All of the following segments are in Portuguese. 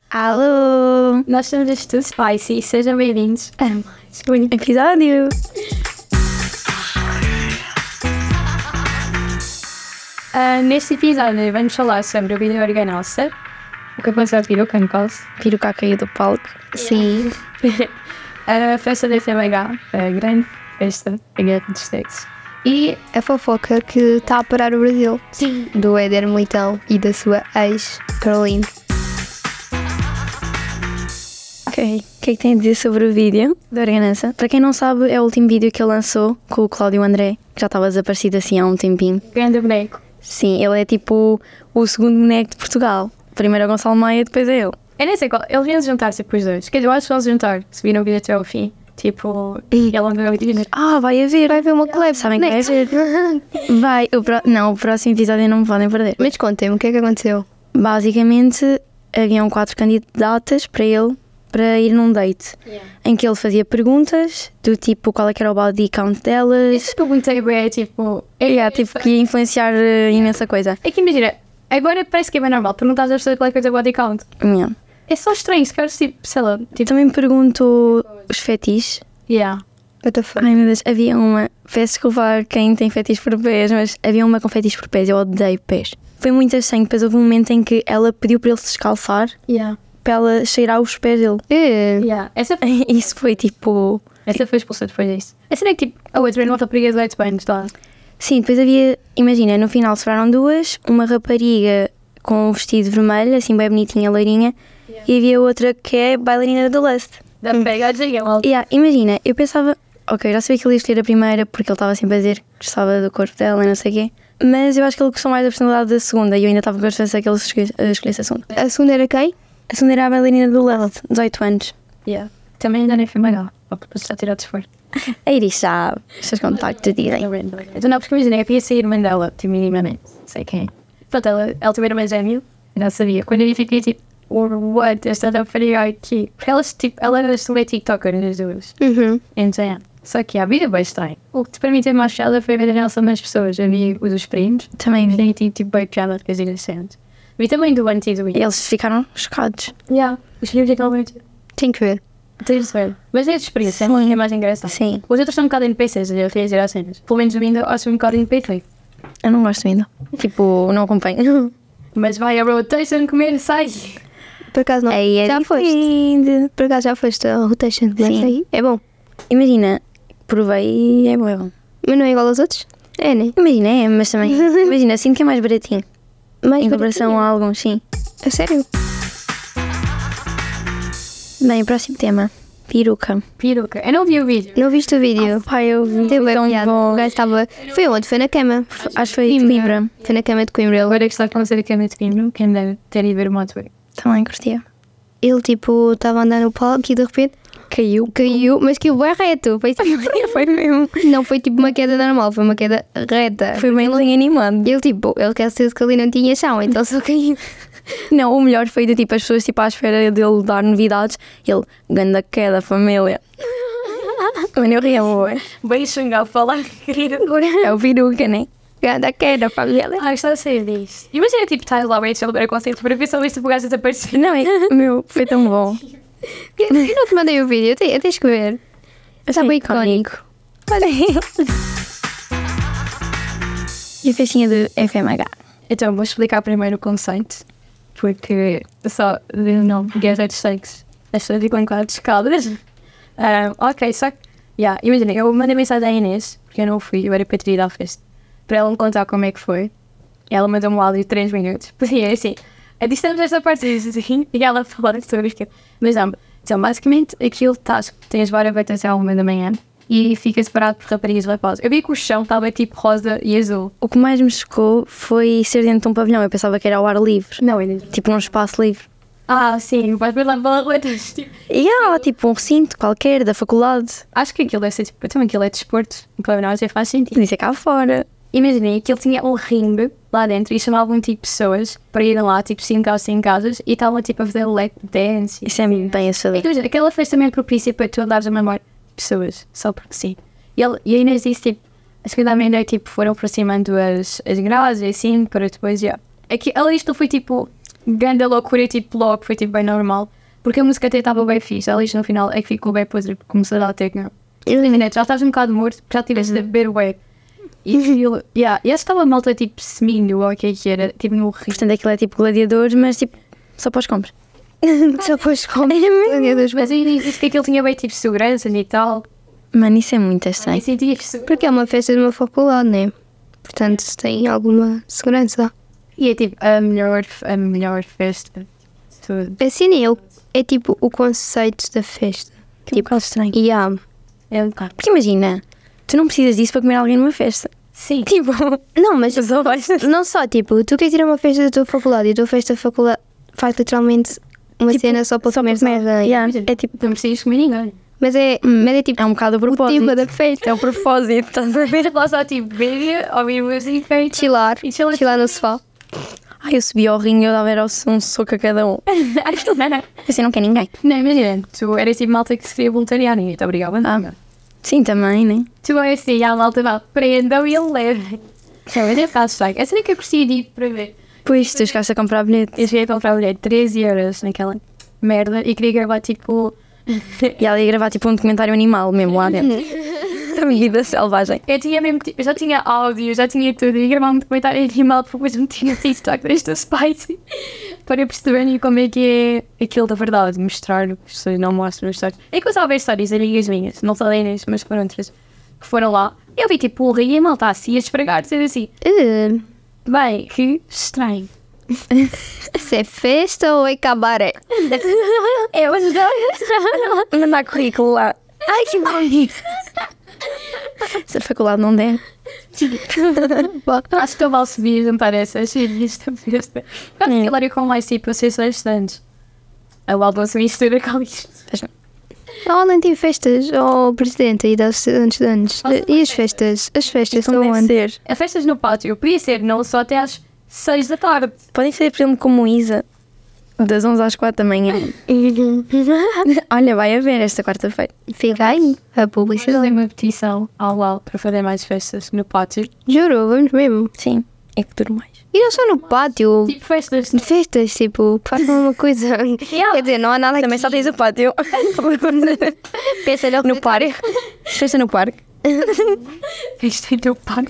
Alô! Nós somos as Too Spicy, sejam bem-vindos a mais um episódio! Neste episódio vamos falar sobre o vídeo organosa. O que aconteceu a peruca, no caso. Peruca caiu do palco. Sim. A festa da FMH, a grande festa da Guerra dos States. E a fofoca que está a parar o Brasil. Sim. Do Éder Militão e da sua ex, Caroline. Ok, o que é que tem a dizer sobre o vídeo da Organança? Para quem não sabe, é o último vídeo que ele lançou com o Cláudio André, que já estava desaparecido assim há um tempinho. Grande boneco. Sim, ele é tipo o segundo boneco de Portugal. Primeiro é Gonçalo Maia, depois é ele. Eu nem sei qual, eles vinham se juntar-se com os dois. Quer dizer, eu acho que vão se juntar, se viram o vídeo até ao fim. Tipo, ela vai dizer, vai haver uma collab, sabem que vai haver? Não, o próximo episódio não me podem perder. Mas contem-me, o que é que aconteceu? Basicamente, haviam 4 candidatas para ele para ir num date, em que ele fazia perguntas do tipo qual é que era o body count delas. Essa pergunta é tipo... tipo que ia influenciar imensa coisa. É que imagina, agora parece que é bem normal perguntar às pessoas qual é que é o body count. Yeah. É só estranho, se queres tipo, sei lá... Tipo... Também pergunto os fetiches. What the fuck? Ai meu Deus, havia uma, peço desculpa a quem tem fetiche por pés, mas havia uma com fetiche por pés, eu odeio pés. Foi muito estranho, depois houve um momento em que ela pediu para ele se descalçar. Para ela cheirar os pés dele. Isso foi tipo... Essa foi expulsa depois disso. Essa era que tipo... A outra era uma rapariga de 8 anos, tá? Sim, depois havia... Imagina, no final sobraram 2. Uma rapariga com um vestido vermelho, assim bem bonitinha, loirinha. E havia outra que é bailarina do Lust. Da pegadinha, mal. Imagina, eu pensava... Ok, já sabia que ele ia escolher a primeira porque ele estava sempre a dizer que gostava do corpo dela e não sei o quê. Mas eu acho que ele gostou mais da personalidade da segunda e eu ainda estava com a esperança que ele escolhesse a segunda. A segunda era quem? A segunda era a bailarina do Lust, 18 anos. Também ainda nem foi legal. Para já tirar de esforço. A Iris sabe. Os seus contactos dizem. Então não, porque imagina, eu ia sair a irmã dela, tipo, minimamente. Sei quem. Pronto, ela também era uma gêmea. Eu não sabia. Quando eu fiquei tipo, what? Esta rapariga aqui. Porque elas, tipo, ela era sobre TikToker nas duas. Então, só que a vida vai estar. O que para mim teve mais piada foi ver a relação das pessoas. Eu vi o dos primos. Também vi tipo bem piada de coisas inocentes. Vi também do antigo. E eles ficaram chocados. Os filhos ficam muito... Tem que ver. Tens de ver. Mas é a experiência, é mais engraçado. Sim. Os outros são um bocado NPCs, eu queria dizer as cenas. Pelo menos o Windows acho um bocado NPC. Eu não gosto ainda. Tipo, não acompanho. Mas vai a rotation comer sai. Por acaso não. Já foste? Por acaso já foste a rotation? Sim. É bom. Imagina, provei e é bom. Mas não é igual aos outros? É, né? Imagina, mas também... Imagina, sinto que é mais baratinho. Mais em comparação a alguns, sim. A sério? Bem, o próximo tema. Peruca. Eu não vi o vídeo. Não viste o vídeo? Pai, eu vi. Teve bem piada. O gajo estava... Foi onde? Foi na cama. Acho que foi de Coimbra. Foi na cama de Coimbra. Agora que está a acontecer a cama de Coimbra, quem deve ter ido ver o motor. Também curtia. Ele, tipo, estava a andar no palco e de repente... Caiu, mas caiu bem reto. Foi, foi mesmo. Não foi tipo uma queda normal, foi uma queda reta. Foi bem animado. Ele, tipo, ele quer ser que ali não tinha chão, então só caiu. Não, o melhor foi de tipo as pessoas tipo à espera dele dar novidades. Ele, ganda queda, família. Mano, eu ria, boa. Bem xungar falar, querida. É o peruca, né? Ganda queda, família. Gostava de sair disso. Imagina, tipo, estás lá, Rachel, para conceito para ver se o gajo desaparecer. Não, meu, foi tão bom. Eu não te mandei o vídeo, tens que ver. Está bem icónico. E a festinha do FMH? Então, vou explicar primeiro o conceito. Porque só de nome Guerra dos Sexos, as pessoas ficam um bocado descaldas. Ok, só que... imagina, eu mandei mensagem à Inês, porque eu não fui, eu era para ter ido à festa, para ela me contar como é que foi. Ela mandou-me um áudio de 3 minutos. Porque é assim... Dissemos esta parte assim, e ela falou sobre aquilo. Mas não, então basicamente aquilo tens várias voltas à 1 da manhã e fica separado por raparigas e rapazes. Eu vi que o chão estava tipo rosa e azul. O que mais me chocou foi ser dentro de um pavilhão. Eu pensava que era ao ar livre. Não, ainda. Tipo num espaço livre. Sim, vais ver lá para letras. E tipo um recinto qualquer da faculdade. Acho que aquilo deve ser tipo, também aquilo é desporto. Claro, não, já faz sentido. Isso é cá fora. Imaginei que ele tinha um ringue lá dentro e chamavam tipo pessoas para irem lá, tipo 5 casas e estavam tipo a fazer lap dance. Isso é bem assustador. Então, aquela festa também propícia para tu andares a mamar pessoas, só porque sim. E a Inês disse tipo, acho que da meia-noite tipo, foram aproximando as grades e assim, para depois Aqui, ela disse que foi tipo grande loucura, tipo, logo, foi tipo bem normal. Porque a música até estava bem fixe, ali no final é que ficou bem podre, porque começou a dar tecno. E já estavas um bocado morto, já tiveste a beber o e aquilo, e acho que estava a malta tipo seminho, ou o que é que era, tipo no rio. Portanto, aquilo é tipo gladiadores, mas tipo, só para os compras. Só para os compras. Mas eu disse que aquilo tinha bem tipo segurança e tal. Mano, isso é muito estranho. E senti isso. Porque é uma festa de uma faculdade, né? Portanto, se tem alguma segurança. E é tipo a melhor festa de tudo. Assim, é tipo o conceito da festa. Que tipo, é estranho. É um bocado. Porque imagina, tu não precisas disso para comer alguém numa festa. Sim. Tipo, Não, mas só vais. não só, tipo, tu queres ir a uma festa da tua faculdade e a tua festa da faculdade faz literalmente uma Tipo, cena só para comer alguém. Yeah, é tipo, Não precisas comer ninguém. Mas é tipo é um bocado o o propósito. tema da festa. É o propósito, estás a ver? Lá só tipo beber, ouvir música e Chilar no sofá. Ai, eu subi ao ringue e eu dava era um soco a cada um. não. Assim, não quer ninguém. Não, imagina, tu eras tipo malta que se queria voluntariar, ninguém te obrigava. Sim, também, né? Tu és assim, a malta vá, prendam e levem. Mas é fácil, sabe? Essa nem que eu preciso de ir para ver. Pois, tu chegaste a comprar bilhete. Eu cheguei a comprar o bilhete 13 euros naquela merda e queria gravar tipo. E ela ia gravar tipo um documentário animal mesmo lá dentro. A vida selvagem. Eu tinha mesmo, eu já tinha áudio, já tinha tudo, e gravar um documentário animal, depois não tinha TikTok desta Spicy, para perceberem como é que é aquilo da verdade, mostrar, se não mostro histórias. É que eu estava a ver histórias, amigas minhas, não falei nisso, mas foram outras, que foram lá, eu vi tipo o rio e a malta assim, a esfregar, dizer assim, bem, que estranho. Se é festa ou é cabaré? Eu ajudei. Mandar currículo lá. Ai, que bonito. Se a faculdade não der. Acho que eu mal subir jantar essa, achei esta festa. Aquilo era com mais tipo, vocês são estudantes. A almoço mistura com isto. Lá nem tem festas, o presidente aí dá estudantes de anos. E as festas? As festas Como são deve onde? ser. As festas no pátio, podia ser não só até às 6 da tarde. Podem ser, por exemplo, como Isa. Das 11 às 4 da manhã. Olha, vai haver esta quarta-feira. Fica aí a Vamos publicidade. fazer uma petição ao UAL para fazer mais festas no pátio. Juro, vamos mesmo. Sim, é que duro mais. E não só no pátio. Tipo festas. Festas, tipo, façam uma coisa. Quer dizer, não há nada Também aqui. só tens o pátio. Pensa logo No parque. Festa no parque. Festa no parque.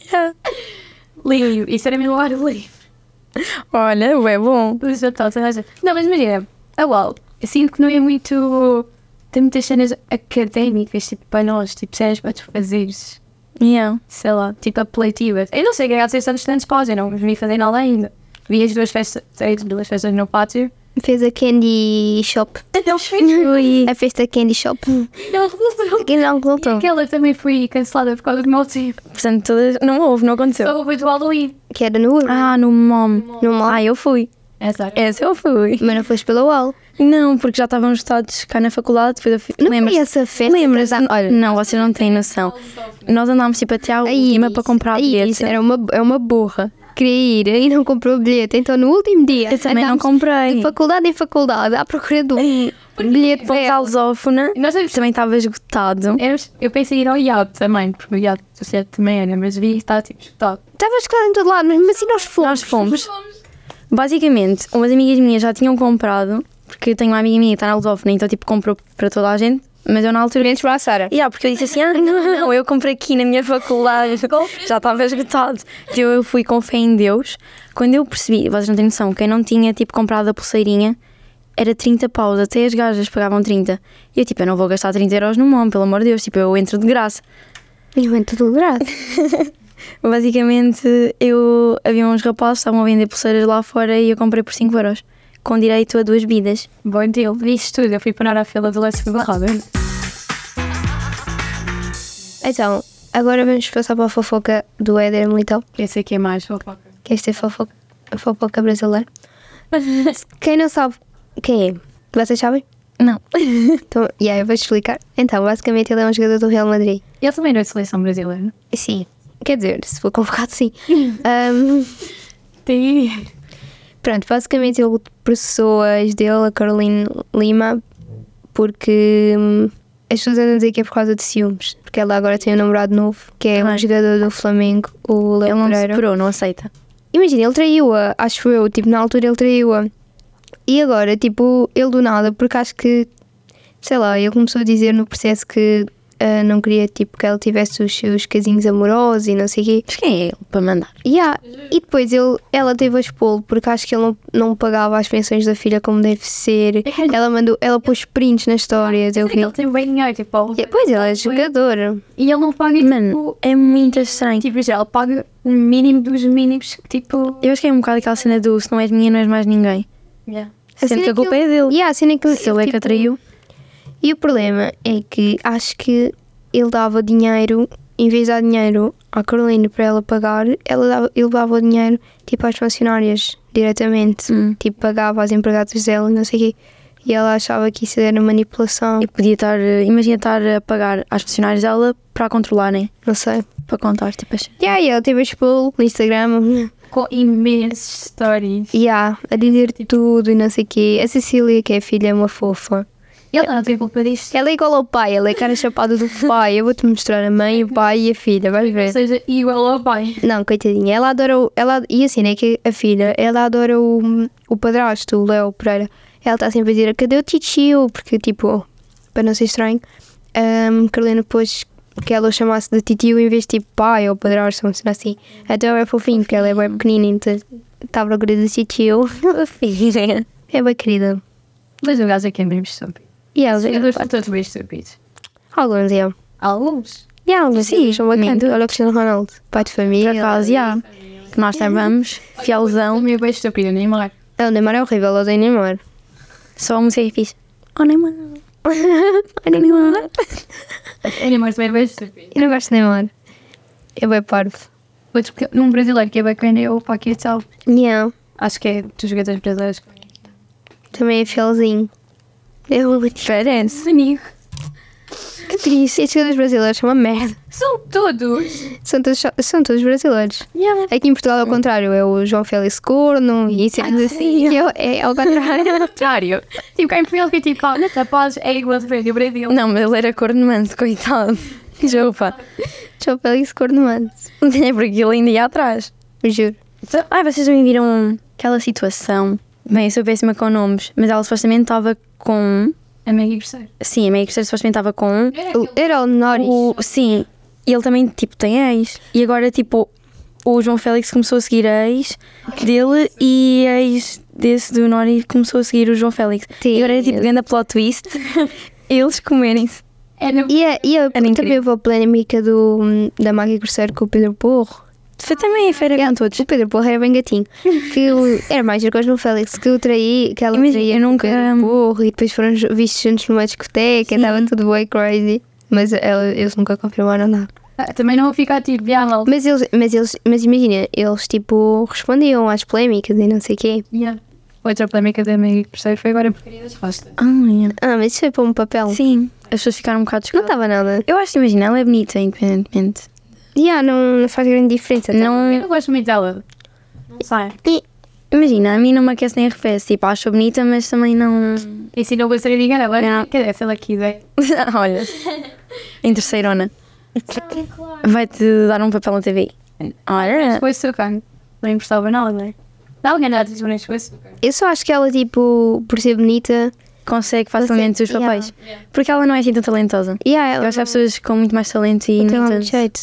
Livre. Isso era mesmo ar livre. Olha, é bom. Não, mas imagina, a UAL, eu sinto que não é muito. Tem muitas cenas académicas, tipo, para nós, tipo, cenas para tu fazeres, Yeah. sei lá, tipo, apelativas. Eu não sei o que é que há de pausa, eu não vi fazer nada ainda. Vi as duas festas no pátio. Fez a Candy Shop. Ui. A festa Candy Shop. Não resultou. Aqui não E resultou. aquela também foi cancelada por causa do meu tempo. Portanto, todas. Não houve, não aconteceu. Só houve do Halloween. Que era no Urban. Ah, no MOM. No mall. Ah, eu fui. Essa. Essa eu fui. Mas não foste pela UAL. Não, porque já estavam estados cá na faculdade. Depois eu Não lembras? foi essa festa? Lembras? Olha. Não, vocês não têm noção. Nós andámos tipo até à última para comprar bilhetes. Era uma burra. Queria ir e não comprou o bilhete. Então no último dia. Eu também não andámos comprei. De faculdade em faculdade à procura do bilhete Fomos à Lusófona. Nós Também estava esgotado. eu pensei em ir ao IAD também, porque o IAD também era, mas vi que estava tipo esgotado. Estava escutado em todo lado, mas assim nós fomos. Nós fomos. Basicamente, umas amigas minhas já tinham comprado, porque eu tenho uma amiga minha que está na Lusófona, então tipo comprou para toda a gente. Mas eu na altura. Menos para a Sara. Porque eu disse assim, não, eu comprei aqui na minha faculdade, já estava esgotado. Então eu fui com fé em Deus. Quando eu percebi, vocês não têm noção, quem não tinha tipo comprado a pulseirinha era 30 paus, até as gajas pagavam 30. E eu tipo, eu não vou gastar 30 euros no MOM, pelo amor de Deus, tipo, eu entro de graça. Eu entro tudo graça. Basicamente, havia uns rapazes que estavam a vender pulseiras lá fora e eu comprei por 5 euros, com direito a 2 bebidas. Bom dia, disse tudo, eu fui parar à fila do Leste Barrada. Então, agora vamos passar para a fofoca do Éder Militão. Esse aqui é mais fofoca. Que esta é a fofoca brasileira. Quem não sabe quem é, vocês sabem? Não. Então, eu vou-te explicar. Então, basicamente ele é um jogador do Real Madrid. Ele também não é de seleção brasileira. Sim. Quer dizer, se for convocado, sim. Tem. Pronto, basicamente ele processou a ex dele, a Caroline Lima, porque as pessoas andam a dizer que é por causa de ciúmes. Porque ela agora tem um namorado novo, que é um jogador do Flamengo, o Ele Léo não se Pereira. separou, não aceita. imagina, ele traiu-a, acho eu, tipo, na altura ele traiu-a. E agora, tipo, ele do nada, porque acho que, sei lá, ele começou a dizer no processo que não queria, tipo, que ela tivesse os seus casinhos amorosos e não sei o quê. Mas quem é ele para mandar? Yeah. E depois ela teve a expô-lo porque acho que ele não pagava as pensões da filha como deve ser. Ela pôs prints na história. Deu Ele tem bem dinheiro, tipo... Pois, ela é jogadora. E ele não paga, Mano, tipo... é muito estranho. Tipo, ele paga o mínimo dos mínimos, tipo... Eu acho que é um bocado aquela cena do se não és minha, não és mais ninguém. Yeah. Sendo que a culpa é dele. Yeah, a cena é que Se ele é que a traiu. E o problema é que acho que ele dava dinheiro, em vez de dar dinheiro à Carolina para ela pagar, ele dava o dinheiro tipo às funcionárias diretamente. Tipo, pagava às empregadas dela, não sei o quê. E ela achava que isso era manipulação. E podia estar, imagina estar a pagar às funcionárias dela para a controlarem. Não sei. Para contar, tipo assim. E ela teve a expô no Instagram. Com imensas stories. A dizer tudo e não sei o quê. A Cecília, que é a filha, é uma fofa. Ele não tem culpa disso. Ela é igual ao pai, ela é cara chapada do pai. Eu vou-te mostrar a mãe, o pai e a filha, vais Ou ver. seja, igual ao pai. Não, coitadinha, ela adora e assim, é que a filha, ela adora o padrasto, o Léo Pereira. Ela está sempre a dizer, cadê o titio? Porque, tipo, para não ser estranho, Carolina pôs que ela o chamasse de titio em vez de tipo pai ou padrasto, ou assim. Então é fofinho, porque ela é bem pequenina, então está à procura de titio. É bem querida. Mas o gajo é que é mesmo estúpido. E ela Os jogadores são todos bem estúpidos. alguns, é. Alguns? E alguns, Sim, são bacanas. Olha o Cristiano Ronaldo, pai de Por família. acaso, já. Que nós saibamos, fielzão. O meu é bem estúpido, Neymar. O Neymar é horrível, eu odeio Neymar. Só a música é fixe. Oh, Neymar. O Neymar também é bem estúpido. Eu não gosto de Neymar. É bem parvo. Outro, um brasileiro que é bacana é o Paquetá. Yeah. Acho que é dos jogadores brasileiros. Também é fielzinho. É muito Diferente. Amigo. que triste. Estes jogadores brasileiros são uma merda. São todos. São todos brasileiros. Yeah. Aqui em Portugal é o contrário. É o João Félix Corno e isso assim. É ao contrário. Contrário. Tipo, cá em Portugal que é tipo, olha, rapaz, é igual a ver o Brasil. Não, mas ele era corno manso, coitado. Jopa. João Félix Corno Manso. É porque ele ainda ia atrás. Juro. Ai, vocês também viram aquela situação? Bem, eu sou péssima com nomes, mas ela supostamente estava com... É meio terceiro. Sim, a meia terceira supostamente estava com... Era o Norris. Sim, e ele também, tipo, tem ex. E agora, tipo, o João Félix começou a seguir a ex dele e a ex desse do Nori começou a seguir o João Félix. Sim. E agora é tipo, grande plot twist, eles comerem-se. E eu também incrível. houve a polémica da Maggie Cruzeiro com o Pedro Porro. Foi também a feira com todos. O Pedro Porro era bem gatinho. Era mais do que o João Félix, que ela Imagina, traía eu com o nunca- Pedro Porro e depois foram vistos juntos numa discoteca, estava tudo bem crazy. Mas eles nunca confirmaram nada. Também não vou ficar tipo, mal. Mas imagina, eles tipo respondiam às polémicas e não sei o quê. Yeah. Outra polémica da meio terceiro foi agora a porcaria das costas. Mas isso foi para um papel. Sim, as pessoas ficaram um bocado Não chocadas. estava nada. Eu acho que, imagina, ela é bonita, independentemente. Não faz grande diferença. Eu Não, não gosto muito dela. Não sei. imagina, a mim não me aquece nem arrefece. Tipo, acho bonita, mas também não... E se não vou ser ninguém, ela Não. quer dizer, ela aqui ideia. Olha, em terceirona. Vai-te dar um papel na TV. Olha, Foi açúcar. Não importava nada, não é? Dá alguém nada de bonito com açúcar. Eu só acho que ela, tipo, por ser bonita. consegue facilmente os papéis. Porque ela não é assim tão talentosa. Eu Ela acho que há pessoas com muito mais talento e não tem não muito tanto. jeito.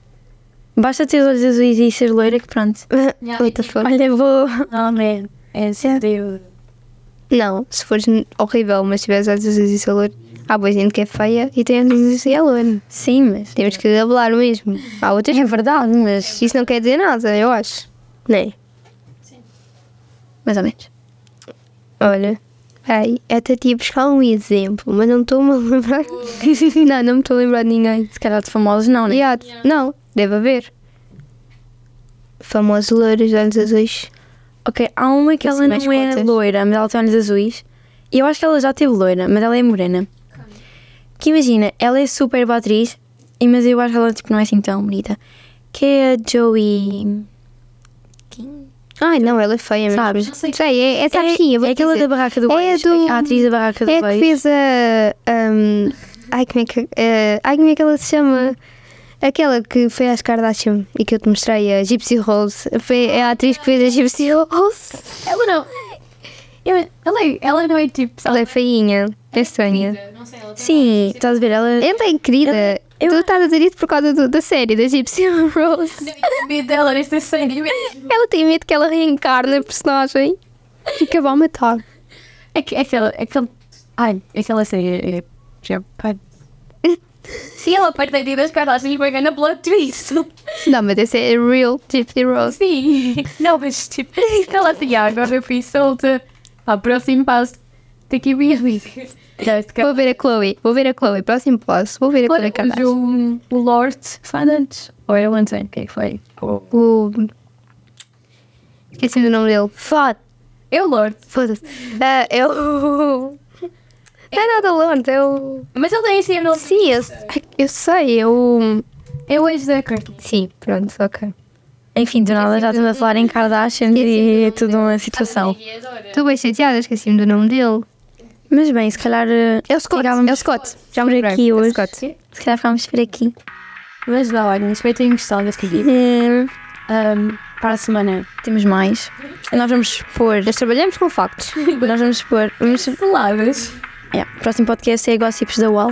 Basta ter os olhos azuis e ser loira que pronto. What the fuck? Olha, vou... Não, man. É sério. Não, se fores horrível, mas tiveres olhos azuis e ser loiro. Há boa gente que é feia e tem olhos azuis e é loiro. Sim, mas... Temos que hablar mesmo. Há outras. É verdade, mas... Isso não quer dizer nada, eu acho. Não é? Mais ou menos. Olha, peraí, até tinha buscar um exemplo, mas não estou-me a lembrar. Não me estou a lembrar de ninguém. Se calhar de famosos não, né? Não, deve haver. Famosos loiros de olhos azuis. Ok, há uma que ela Mais não é cotas. loira, mas ela tem olhos azuis. E eu acho que ela já teve loira, mas ela é morena. Que imagina, ela é super boa atriz, mas eu acho que ela tipo, não é assim tão bonita. Que é a Joey... Ai, não, ela é feia mesmo. Sabes? Sei, sabe sim, eu vou É aquela dizer. da Barraca do É Beijo. do- A atriz da Barraca do É que Beijo. fez a. Ai, como é que ela se chama? Aquela que foi às Kardashian e que eu te mostrei, a Gypsy Rose. É a atriz que fez a Gypsy Rose. Ela não. Ela não é tipo. Ela é feinha, é estranha. Sim, estás a ver? Ela Ela é querida. Tu estás a dizer isso por causa da série, da Gypsy Rose. medo dela nesta série. Ela tem medo que ela reencarne a personagem e que a vá matar. Aquela série já. Se ela partir das Kardashians, vai ganhar plot twist. Não, mas esse é real Gypsy Rose. Sim. Não, mas tipo, ela assim, agora eu fui solta. Próximo passo. Tem que ir bem. Vou ver a Chloe. Próximo passo. Vou ver a Chloe Kardashian. O Lord foi antes. Ou eu não sei o que foi. Esqueci do nome dele. É o Lord. Foda-se. É o... Não é nada Lord, é o... Mas ele tem assim o nome. Sim, eu sei, é o... É o ex da Courtney. Sim, pronto, ok. Enfim, do nada já estamos a falar em Kardashian e é tudo uma situação. Estou bem chateada, esqueci-me do nome dele. Mas bem, se calhar É o Scott, Já me por lembrei, aqui é o hoje. Scott. Se calhar ficamos por aqui. Mas não, olha, espero que tenham gostado deste vídeo. Para a semana Temos mais. Nós vamos pôr. Nós trabalhamos com factos. Nós vamos pôr. palavras. O próximo podcast é Gossips da UOL.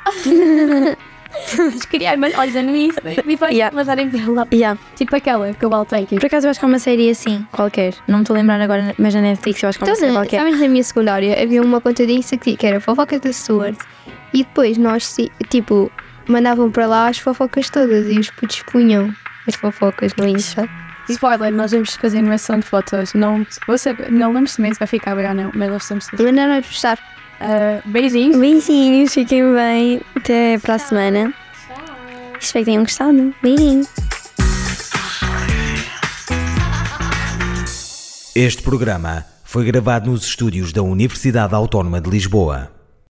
Vamos criar mais olha nisso. E vai mandar em lá. Tipo aquela que o Val tem aqui. Por acaso eu acho que é uma série assim, qualquer. Não me estou a lembrar agora, mas na Netflix eu acho que é uma série qualquer. Sabes, na minha secundária havia uma conta disso aqui, que era Fofocas da Stuart. E depois nós, tipo, mandavam para lá as fofocas todas e os putos punham as fofocas no Insta. Spoiler, nós vamos fazer animação de fotos. Não lembro se vai ficar bem ou não, mas nós estamos Mas não é gostar. Beijinhos. Beijinhos, fiquem bem. Até para a semana. Espero que tenham gostado. Beijinhos. Este programa foi gravado nos estúdios da Universidade Autónoma de Lisboa.